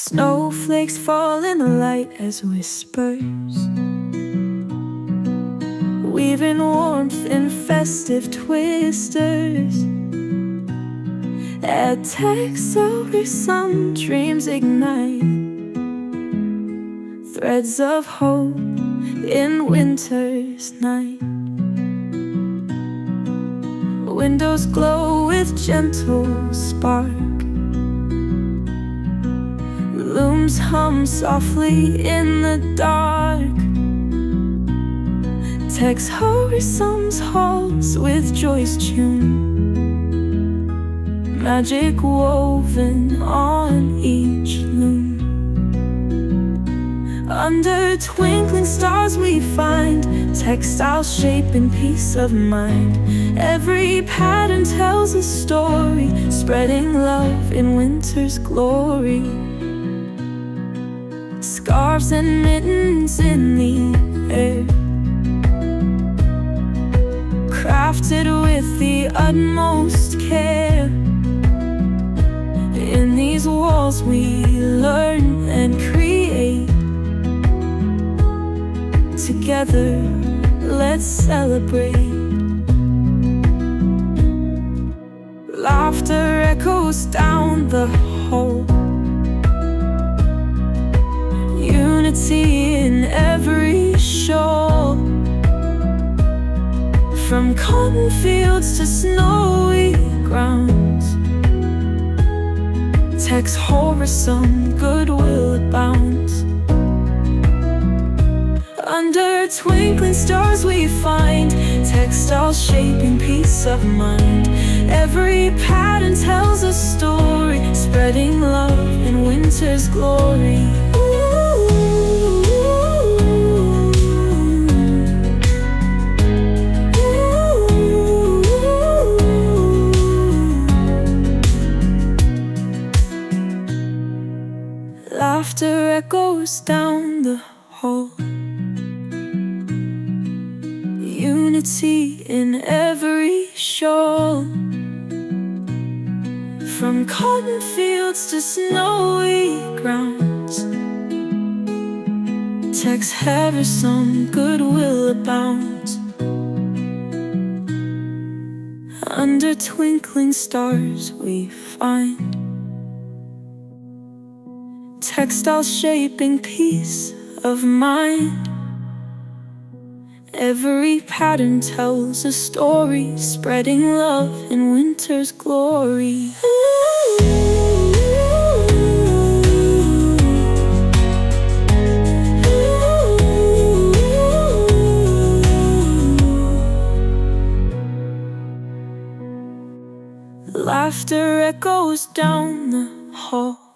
Snowflakes fall in the light as whispers, weaving warmth in festive twisters. Add text over some dreams ignite, threads of hope in winter's night. Windows glow with gentle spark, looms hum softly in the dark. Text horizons halls with joy's tune, magic woven on each loom. Under twinkling stars we find textile shape and peace of mind. Every pattern tells a story, spreading love in winter's glory. Scarves and mittens in the air, crafted with the utmost care. In these walls we learn and create. Together, let's celebrate. Laughter echoes down the hall, unity in every shawl. From cotton fields to snowy grounds, text horizon, goodwill abounds. Under twinkling stars we find textile shaping peace of mind. Every pattern tells a story, spreading love in winter's glory. Laughter echoes down the hall, unity in every shawl. From cotton fields to snowy grounds, text horizon, goodwill abounds. Under twinkling stars we find textile shaping peace of mind. Every pattern tells a story, spreading love in winter's glory. Laughter echoes down the hall,